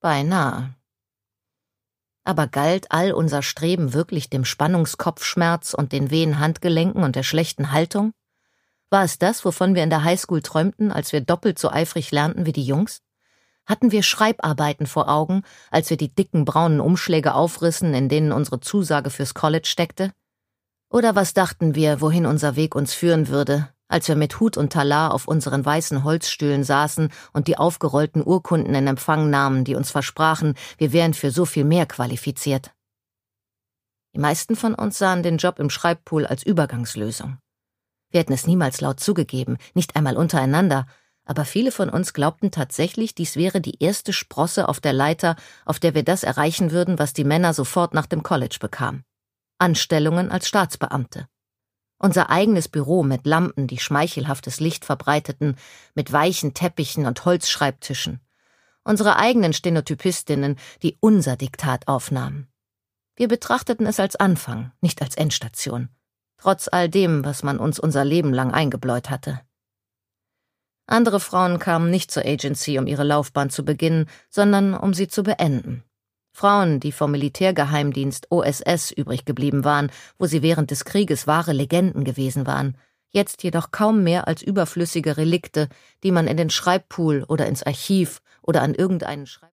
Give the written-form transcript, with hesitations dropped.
Beinahe. Aber galt all unser Streben wirklich dem Spannungskopfschmerz und den wehen Handgelenken und der schlechten Haltung? War es das, wovon wir in der Highschool träumten, als wir doppelt so eifrig lernten wie die Jungs? Hatten wir Schreibarbeiten vor Augen, als wir die dicken braunen Umschläge aufrissen, in denen unsere Zusage fürs College steckte? Oder was dachten wir, wohin unser Weg uns führen würde, als wir mit Hut und Talar auf unseren weißen Holzstühlen saßen und die aufgerollten Urkunden in Empfang nahmen, die uns versprachen, wir wären für so viel mehr qualifiziert? Die meisten von uns sahen den Job im Schreibpool als Übergangslösung. Wir hätten es niemals laut zugegeben, nicht einmal untereinander, aber viele von uns glaubten tatsächlich, dies wäre die erste Sprosse auf der Leiter, auf der wir das erreichen würden, was die Männer sofort nach dem College bekamen: Anstellungen als Staatsbeamte. Unser eigenes Büro mit Lampen, die schmeichelhaftes Licht verbreiteten, mit weichen Teppichen und Holzschreibtischen. Unsere eigenen Stenotypistinnen, die unser Diktat aufnahmen. Wir betrachteten es als Anfang, nicht als Endstation. Trotz all dem, was man uns unser Leben lang eingebläut hatte. Andere Frauen kamen nicht zur Agency, um ihre Laufbahn zu beginnen, sondern um sie zu beenden. Frauen, die vom Militärgeheimdienst OSS übrig geblieben waren, wo sie während des Krieges wahre Legenden gewesen waren, jetzt jedoch kaum mehr als überflüssige Relikte, die man in den Schreibpool oder ins Archiv oder an irgendeinen